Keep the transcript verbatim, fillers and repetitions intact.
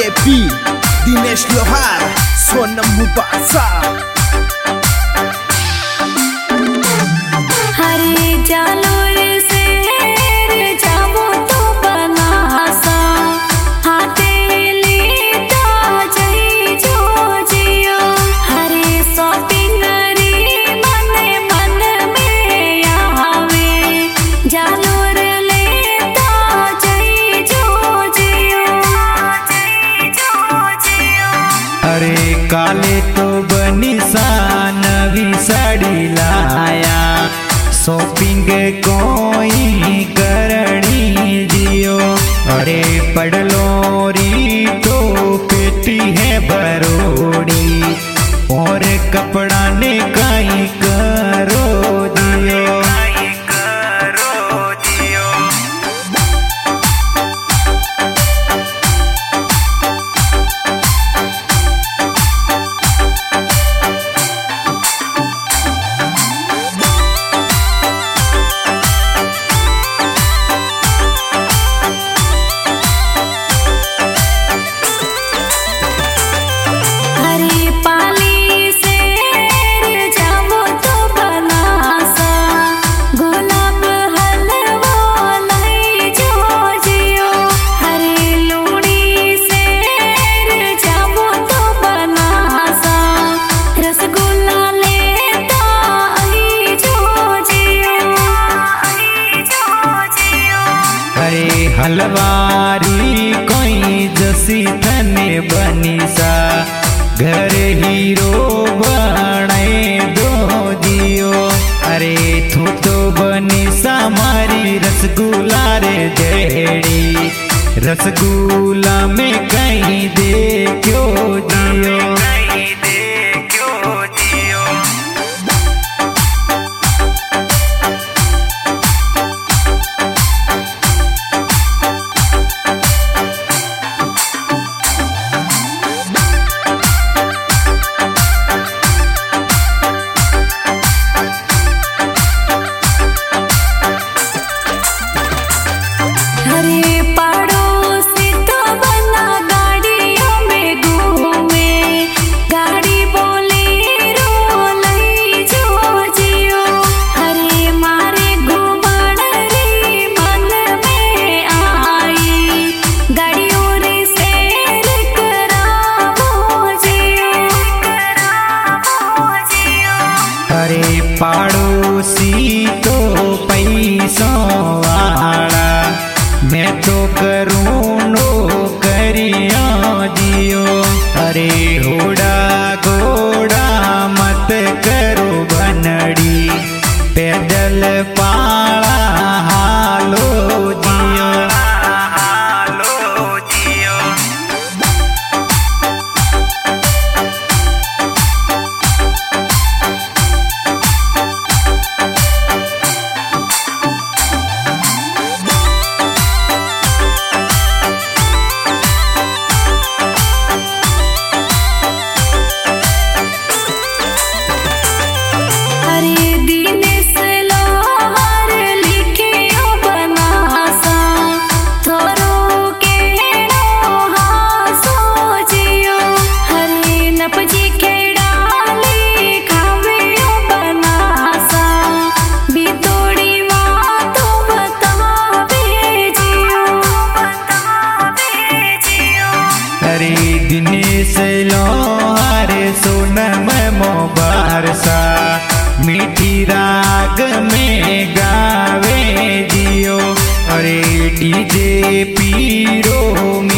पी दिनेश लोहार सोनम मुबासा। हरे जालोर से जाबो तो बनासा हाथे लेता जई जो जियो। हरे शॉपिंग री मन मन में आवे जालोर लेता जई जो जियो जई जो जियो। अरे काले तो बनी सा नवी साड़ी लाया शॉपिंग कोई करनी जियो। अरे पड़लोरी तो पेटी है बरोड़ी और कपड़ा ने कहीं करो दियो। हलवारी कोई जसी थने बनी सा घर हीरो बनाए दो दियो। अरे तू तो बनी सा मारी रसगुल्ला रे जेड़ी रसगुल्ला में कहीं दे क्यों दियो। पड़ोसी तो पैसों वाला मैं तो करूँ नो करियो दियो। अरे होड़ा घोड़ा मत करो बनड़ी पैदल पाला हालो दियो। दिनेश लोहार सोनम मुबासा मीठी राग में गावे जियो। अरे डीजे पीरो